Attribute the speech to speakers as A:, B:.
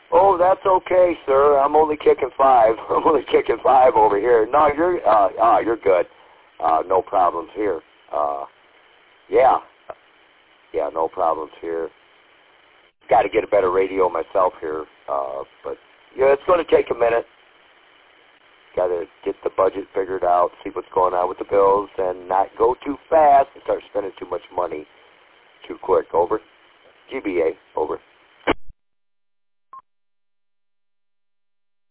A: Oh, that's okay, sir. I'm only kicking 5. I'm only kicking 5 over here. No, you're good. No problems here. Yeah, no problems here. Got to get a better radio myself here, but yeah, it's going to take a minute. Got to get the budget figured out, see what's going on with the bills, and not go too fast and start spending too much money too quick. Over. GBA. Over.